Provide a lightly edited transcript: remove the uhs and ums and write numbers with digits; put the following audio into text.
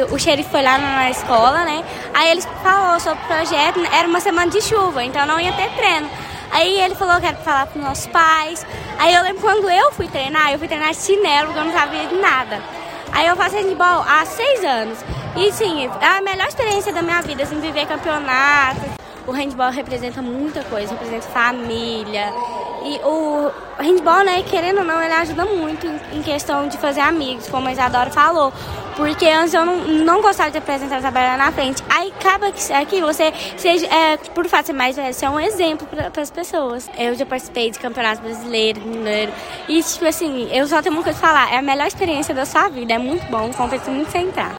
o xerife foi lá na escola, né? Aí ele falou sobre o projeto, era uma semana de chuva, então não ia ter treino. Aí ele falou que era pra falar pros nossos pais. Aí eu lembro quando eu fui treinar de chinelo, porque eu não sabia de nada. Aí eu faço handball há 6 anos. E sim, é a melhor experiência da minha vida, assim, viver campeonato. O handball representa muita coisa, representa família. E o handball, né, querendo ou não, ele ajuda muito em questão de fazer amigos, como a Isadora falou. Porque antes eu não gostava de apresentar trabalhar na frente. Aí acaba que aqui você seja, por fato de ser mais velho, você é um exemplo para as pessoas. Eu já participei de campeonatos brasileiros, mineiro. E, tipo assim, eu só tenho uma coisa pra falar. É a melhor experiência da sua vida. É muito bom, compete muito sem entrar.